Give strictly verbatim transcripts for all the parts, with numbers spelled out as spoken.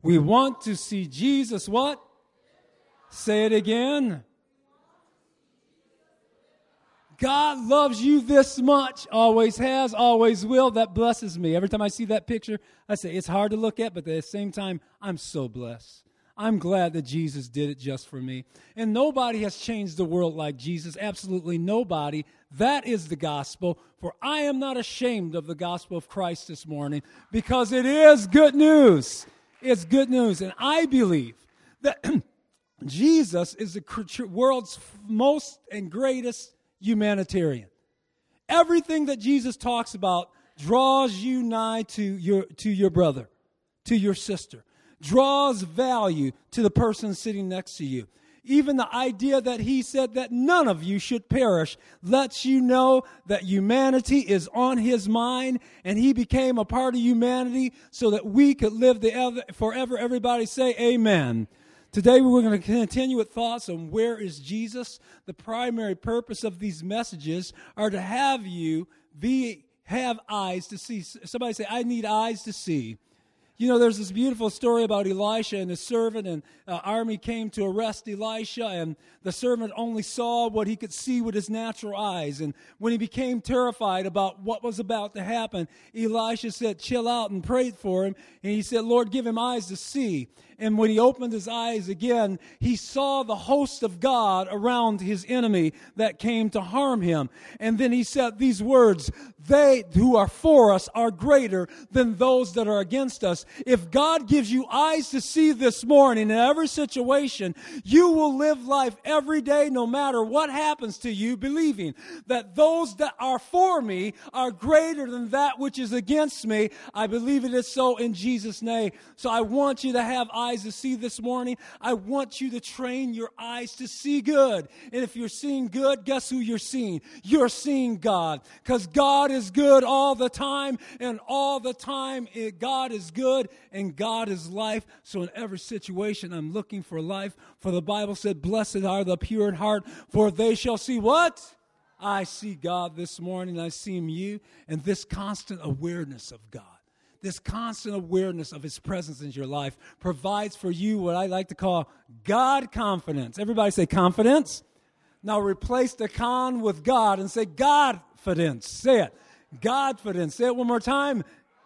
We want to see Jesus what? Say it again. God loves you this much, always has, always will. That blesses me. Every time I see that picture, I say, it's hard to look at, but at the same time, I'm so blessed. I'm glad that Jesus did it just for me. And nobody has changed the world like Jesus. Absolutely nobody. That is the gospel. For I am not ashamed of the gospel of Christ this morning because it is good news. It's good news. And I believe that Jesus is the world's most and greatest humanitarian. Everything that Jesus talks about draws you nigh to your to your brother, to your sister, draws value to the person sitting next to you. Even the idea that he said that none of you should perish lets you know that humanity is on his mind, and he became a part of humanity so that we could live the ever, forever. Everybody say amen. Today we're going to continue with thoughts on where is Jesus. The primary purpose of these messages are to have you be have eyes to see. Somebody say, I need eyes to see. You know, there's this beautiful story about Elisha and his servant, and uh, army came to arrest Elisha, and the servant only saw what he could see with his natural eyes. And when he became terrified about what was about to happen, Elisha said, chill out, and prayed for him. And he said, Lord, give him eyes to see. And when he opened his eyes again, he saw the host of God around his enemy that came to harm him. And then he said these words, they who are for us are greater than those that are against us. If God gives you eyes to see this morning in every situation, you will live life every day, no matter what happens to you, believing that those that are for me are greater than that which is against me. I believe it is so in Jesus' name. So I want you to have eyes to see this morning. I want you to train your eyes to see good. And if you're seeing good, guess who you're seeing? You're seeing God. Because God is good all the time, and all the time it, God is good, and God is life. So in every situation, I'm looking for life. For the Bible said, blessed are the pure in heart, for they shall see what? I see God this morning. I see you. And this constant awareness of God, this constant awareness of his presence in your life provides for you what I like to call God confidence. Everybody say confidence. Now replace the con with God and say Godfidence. Say it. Godfidence. Say it one more time.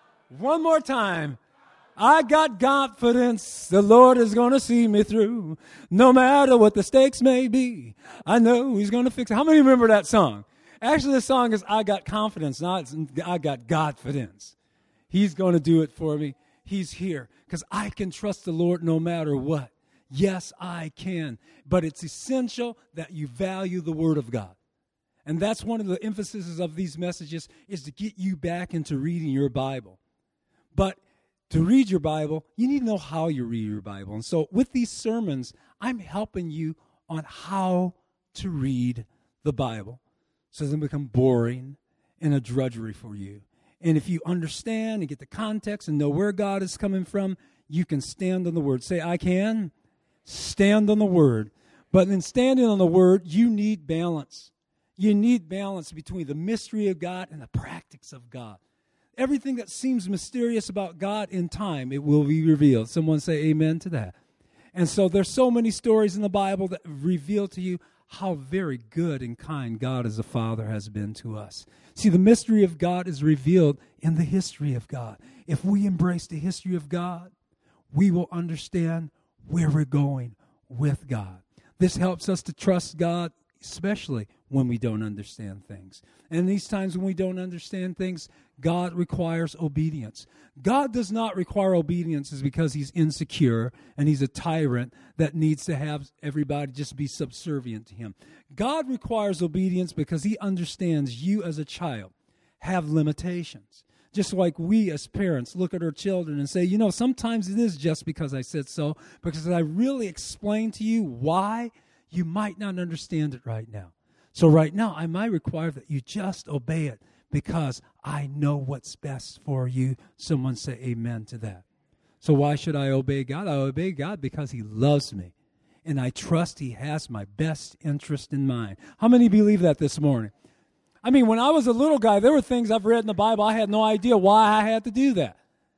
One more time. I got confidence. The Lord is going to see me through. No matter what the stakes may be, I know he's going to fix it. How many remember that song? Actually, the song is I got confidence, not I got Godfidence. He's going to do it for me. He's here because I can trust the Lord no matter what. Yes, I can. But it's essential that you value the Word of God. And that's one of the emphases of these messages is to get you back into reading your Bible. But to read your Bible, you need to know how you read your Bible. And so with these sermons, I'm helping you on how to read the Bible so it doesn't become boring and a drudgery for you. And if you understand and get the context and know where God is coming from, you can stand on the Word. Say, I can stand on the Word. But in standing on the Word, you need balance. You need balance between the mystery of God and the practice of God. Everything that seems mysterious about God in time, it will be revealed. Someone say amen to that. And so there's so many stories in the Bible that reveal to you how very good and kind God as a Father has been to us. See, the mystery of God is revealed in the history of God. If we embrace the history of God, we will understand where we're going with God. This helps us to trust God, especially when we don't understand things. And these times when we don't understand things, God requires obedience. God does not require obedience is because he's insecure and he's a tyrant that needs to have everybody just be subservient to him. God requires obedience because he understands you as a child have limitations. Just like we as parents look at our children and say, you know, sometimes it is just because I said so, because I really explain to you why, you might not understand it right now. So right now, I might require that you just obey it because I know what's best for you. Someone say amen to that. So why should I obey God? I obey God because he loves me, and I trust he has my best interest in mind. How many believe that this morning? I mean, when I was a little guy, there were things I've read in the Bible, I had no idea why I had to do that.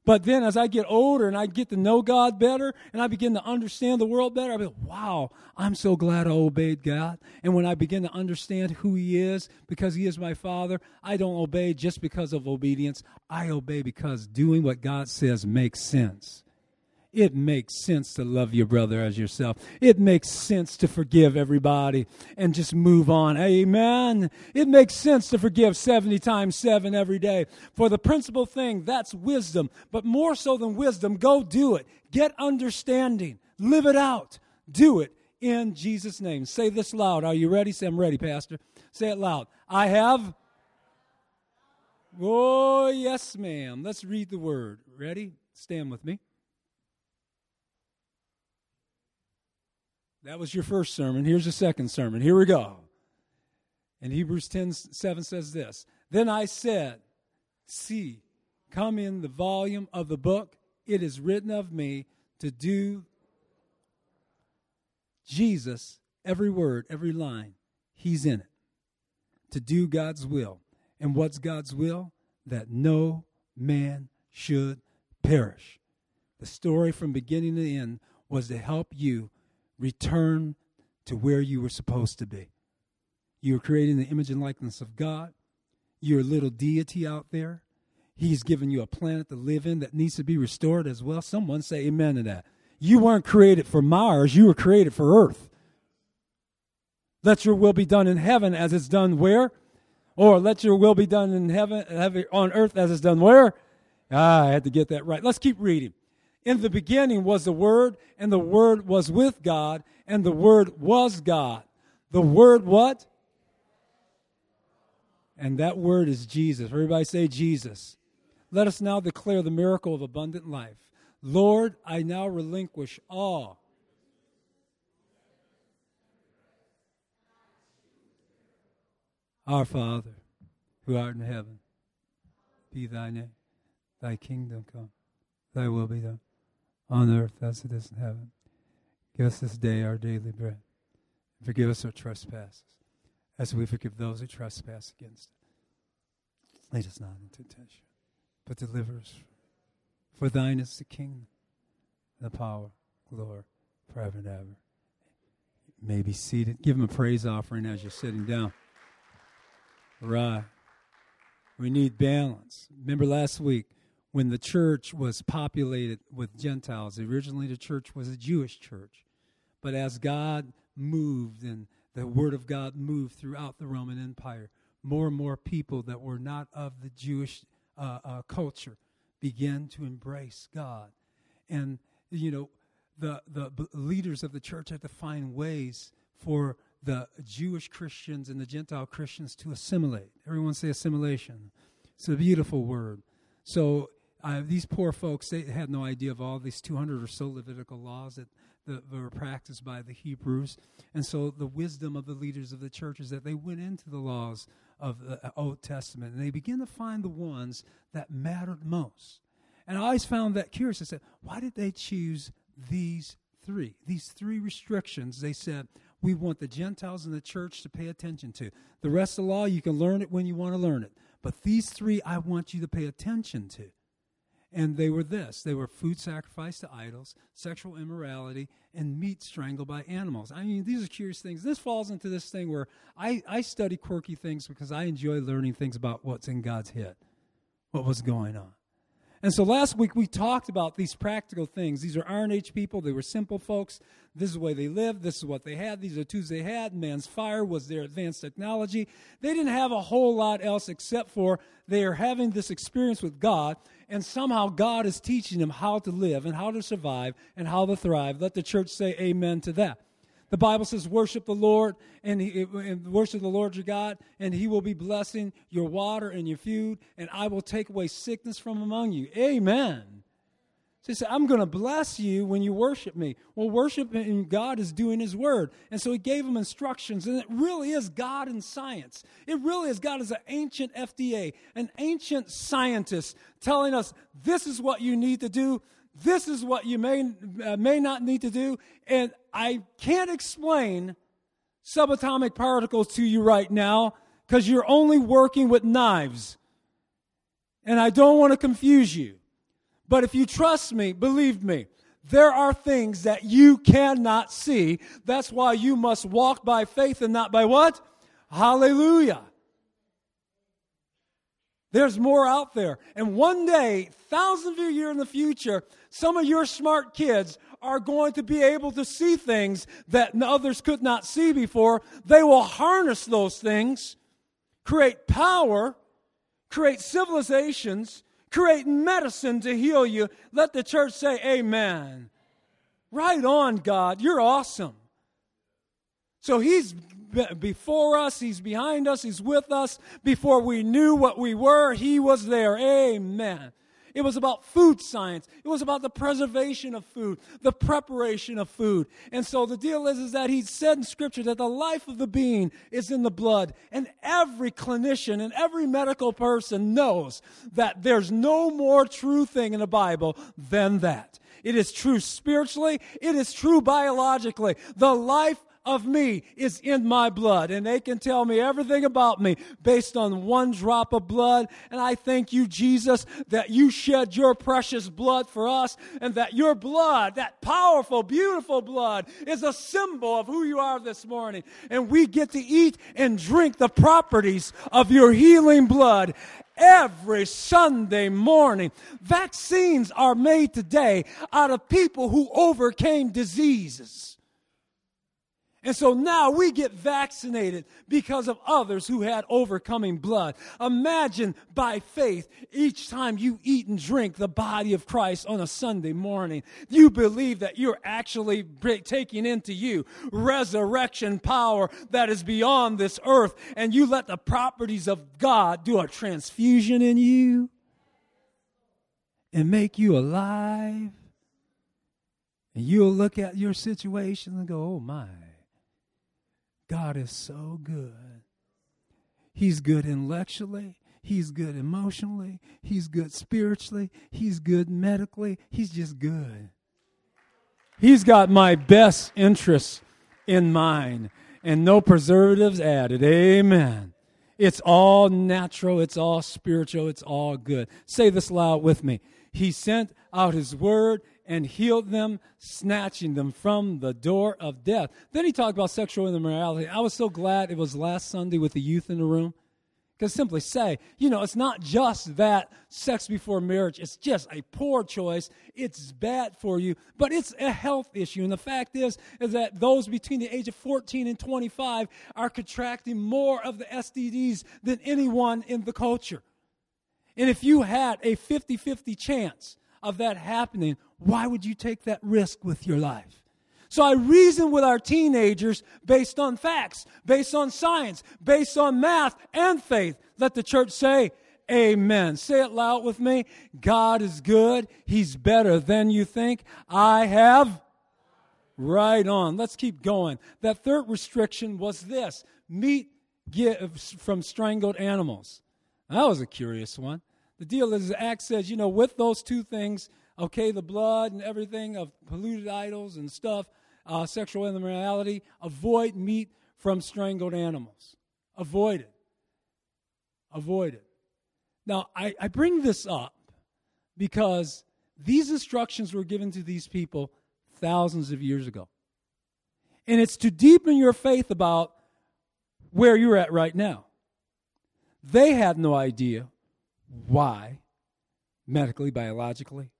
But then as I get older and I get to know God better and I begin to understand the world better, I be like, wow, I'm so glad I obeyed God. And when I begin to understand who he is, because he is my Father, I don't obey just because of obedience. I obey because doing what God says makes sense. It makes sense to love your brother as yourself. It makes sense to forgive everybody and just move on. Amen. It makes sense to forgive seventy times seven every day. For the principal thing, that's wisdom. But more so than wisdom, go do it. Get understanding. Live it out. Do it in Jesus' name. Say this loud. Are you ready? Say, I'm ready, Pastor. Say it loud. I have. Oh, yes, ma'am. Let's read the word. Ready? Stand with me. That was your first sermon. Here's the second sermon. Here we go. And Hebrews ten seven says this. Then I said, see, come in the volume of the book. It is written of me to do Jesus, every word, every line, he's in it. To do God's will. And what's God's will? That no man should perish. The story from beginning to end was to help you return to where you were supposed to be. You were created in the image and likeness of God. You're a little deity out there. He's given you a planet to live in that needs to be restored as well. Someone say amen to that. You weren't created for Mars. You were created for Earth. Let your will be done in heaven as it's done where? Or let your will be done in heaven, on earth as it's done where? Ah, I had to get that right. Let's keep reading. In the beginning was the Word, and the Word was with God, and the Word was God. The Word what? And that Word is Jesus. Everybody say Jesus. Let us now declare the miracle of abundant life. Lord, I now relinquish all. Our Father, who art in heaven, be thy name. Thy kingdom come. Thy will be done on earth as it is in heaven. Give us this day our daily bread. And forgive us our trespasses, as we forgive those who trespass against us. Lead us not into temptation, but deliver us. For thine is the kingdom, the power, glory, forever and ever. You may be seated. Give him a praise offering as you're sitting down. Right. We need balance. Remember last week, when the church was populated with Gentiles, originally the church was a Jewish church. But as God moved and the Word of God moved throughout the Roman Empire, more and more people that were not of the Jewish uh, uh, culture began to embrace God. And, you know, the, the b- leaders of the church had to find ways for the Jewish Christians and the Gentile Christians to assimilate. Everyone say assimilation. It's a beautiful word. So uh, these poor folks, they had no idea of all these two hundred or so Levitical laws that, that were practiced by the Hebrews. And so the wisdom of the leaders of the church is that they went into the laws of the Old Testament and they began to find the ones that mattered most. And I always found that curious. I said, why did they choose these three? These three restrictions, they said, we want the Gentiles in the church to pay attention to. The rest of the law, you can learn it when you want to learn it. But these three, I want you to pay attention to. And they were this. They were food sacrificed to idols, sexual immorality, and meat strangled by animals. I mean, these are curious things. This falls into this thing where I, I study quirky things because I enjoy learning things about what's in God's head, what was going on. And so last week we talked about these practical things. These are Iron Age people. They were simple folks. This is the way they lived. This is what they had. These are the tools they had. Man's fire was their advanced technology. They didn't have a whole lot else except for they are having this experience with God, and somehow God is teaching them how to live and how to survive and how to thrive. Let the church say amen to that. The Bible says, worship the Lord, and, he, and worship the Lord your God, and he will be blessing your water and your food, and I will take away sickness from among you. Amen. So he said, I'm going to bless you when you worship me. Well, worship and God is doing his word. And so he gave them instructions, and it really is God and science. It really is God as an ancient F D A, an ancient scientist telling us this is what you need to do. This is what you may uh, may not need to do, and I can't explain subatomic particles to you right now because you're only working with knives, and I don't want to confuse you. But if you trust me, believe me, there are things that you cannot see. That's why you must walk by faith and not by what? Hallelujah. There's more out there. And one day, thousands of years in the future, some of your smart kids are going to be able to see things that others could not see before. They will harness those things, create power, create civilizations, create medicine to heal you. Let the church say amen. Right on, God. You're awesome. So he's before us, he's behind us, he's with us. Before we knew what we were, he was there. Amen. It was about food science. It was about the preservation of food, the preparation of food. And so the deal is, is that he said in Scripture that the life of the being is in the blood. And every clinician and every medical person knows that there's no more true thing in the Bible than that. It is true spiritually. It is true biologically. The life of me is in my blood, and they can tell me everything about me based on one drop of blood. And I thank you, Jesus, that you shed your precious blood for us, and that your blood, that powerful, beautiful blood, is a symbol of who you are this morning. And we get to eat and drink the properties of your healing blood every Sunday morning. Vaccines are made today out of people who overcame diseases. And so now we get vaccinated because of others who had overcoming blood. Imagine by faith, each time you eat and drink the body of Christ on a Sunday morning, you believe that you're actually taking into you resurrection power that is beyond this earth, and you let the properties of God do a transfusion in you and make you alive. And you'll look at your situation and go, oh my. God is so good. He's good intellectually. He's good emotionally. He's good spiritually. He's good medically. He's just good. He's got my best interests in mind, and no preservatives added. Amen. It's all natural. It's all spiritual. It's all good. Say this loud with me. He sent out his word and healed them, snatching them from the door of death. Then he talked about sexual immorality. I was so glad it was last Sunday with the youth in the room. Because simply say, you know, it's not just that sex before marriage. It's just a poor choice. It's bad for you, but it's a health issue. And the fact is, is that those between the age of fourteen and twenty-five are contracting more of the S T Ds than anyone in the culture. And if you had a fifty-fifty chance of that happening, why would you take that risk with your life? So I reason with our teenagers based on facts, based on science, based on math and faith. Let the church say, amen. Say it loud with me. God is good. He's better than you think. I have. Right on. Let's keep going. That third restriction was this: meat gives from strangled animals. That was a curious one. The deal is, the Act says, you know, with those two things, okay, the blood and everything of polluted idols and stuff, uh, sexual immorality, avoid meat from strangled animals. Avoid it. Avoid it. Now, I, I bring this up because these instructions were given to these people thousands of years ago. And it's to deepen your faith about where you're at right now. They had no idea why, medically, biologically,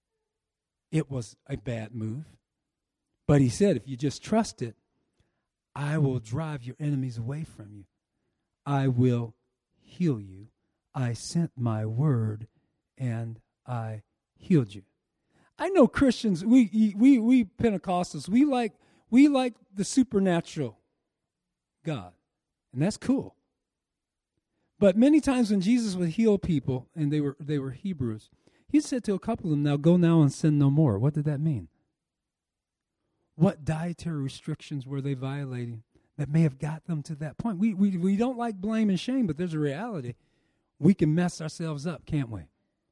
it was a bad move. But he said, if you just trust it, I will drive your enemies away from you. I will heal you. I sent my word and I healed you. I know Christians, we we we Pentecostals, we like we like the supernatural God. And that's cool. But many times when Jesus would heal people, and they were they were Hebrews, he said to a couple of them, now go now and sin no more. What did that mean? What dietary restrictions were they violating that may have got them to that point? We, we, we don't like blame and shame, but there's a reality. We can mess ourselves up, can't we?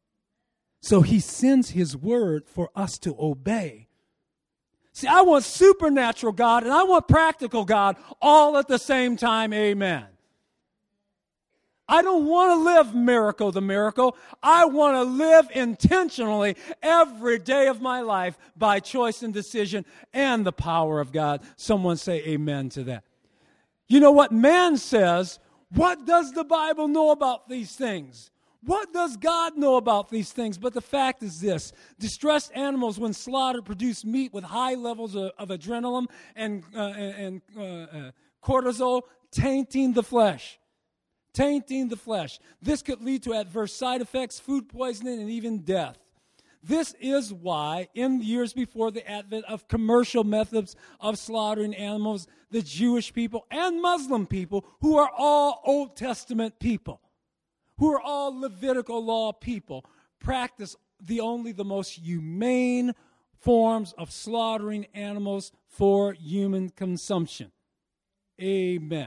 So he sends his word for us to obey. See, I want supernatural God and I want practical God all at the same time. Amen. I don't want to live miracle to miracle. I want to live intentionally every day of my life by choice and decision and the power of God. Someone say amen to that. You know what man says? What does the Bible know about these things? What does God know about these things? But the fact is this. Distressed animals, when slaughtered, produce meat with high levels of, of adrenaline and, uh, and uh, uh, cortisol, tainting the flesh. Tainting the flesh. This could lead to adverse side effects, food poisoning, and even death. This is why, in the years before the advent of commercial methods of slaughtering animals, the Jewish people and Muslim people, who are all Old Testament people, who are all Levitical law people, practice the only the most humane forms of slaughtering animals for human consumption. Amen.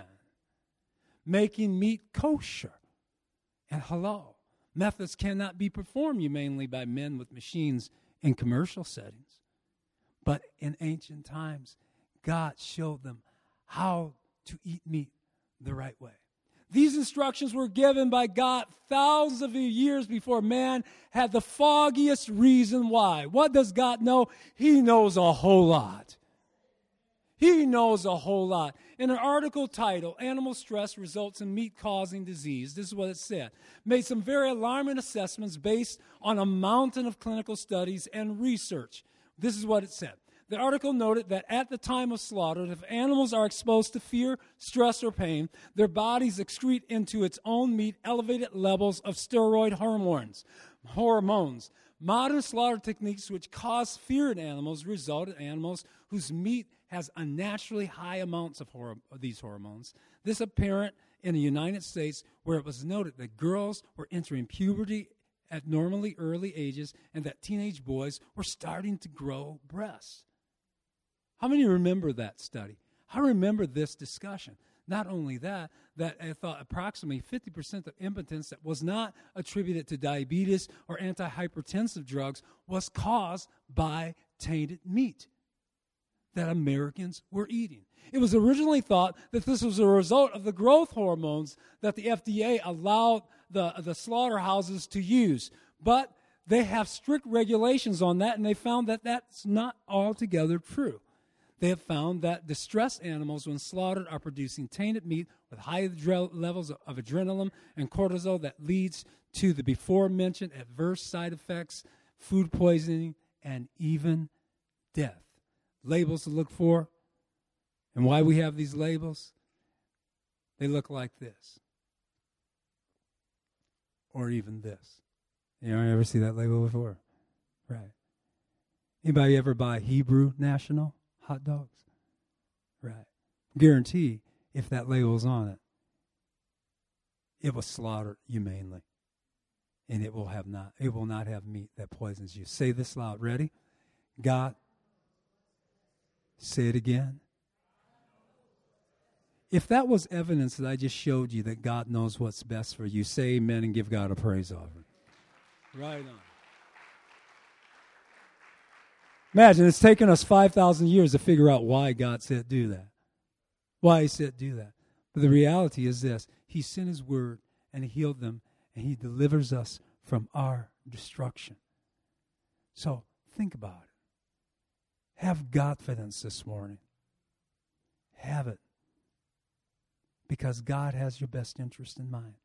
Making meat kosher and halal. Methods cannot be performed humanely by men with machines in commercial settings. But in ancient times, God showed them how to eat meat the right way. These instructions were given by God thousands of years before man had the foggiest reason why. What does God know? He knows a whole lot. He knows a whole lot. In an article titled, Animal Stress Results in Meat-Causing Disease, this is what it said, made some very alarming assessments based on a mountain of clinical studies and research. This is what it said. The article noted that at the time of slaughter, if animals are exposed to fear, stress, or pain, their bodies excrete into its own meat elevated levels of steroid hormones. Hormones. Modern slaughter techniques which cause fear in animals result in animals whose meat has unnaturally high amounts of, hor- of these hormones. This apparent in the United States, where it was noted that girls were entering puberty at normally early ages and that teenage boys were starting to grow breasts. How many remember that study? I remember this discussion. Not only that, that I thought approximately fifty percent of impotence that was not attributed to diabetes or antihypertensive drugs was caused by tainted meat that Americans were eating. It was originally thought that this was a result of the growth hormones that the F D A allowed the, the slaughterhouses to use. But they have strict regulations on that, and they found that that's not altogether true. They have found that distressed animals, when slaughtered, are producing tainted meat with high adre- levels of, of adrenaline and cortisol that leads to the before-mentioned adverse side effects, food poisoning, and even death. Labels to look for, and why we have these labels, they look like this. Or even this. You know, ever see that label before? Right. Anybody ever buy Hebrew National hot dogs? Right. Guarantee if that label's on it, it was slaughtered humanely. And it will have not, it will not have meat that poisons you. Say this loud. Ready? God. Say it again. If that was evidence that I just showed you that God knows what's best for you, say amen and give God a praise offering. Right on. Imagine it's taken us five thousand years to figure out why God said do that. Why he said do that. But the reality is this. He sent his word and he healed them and he delivers us from our destruction. So think about it. Have confidence this morning. Have it. Because God has your best interest in mind.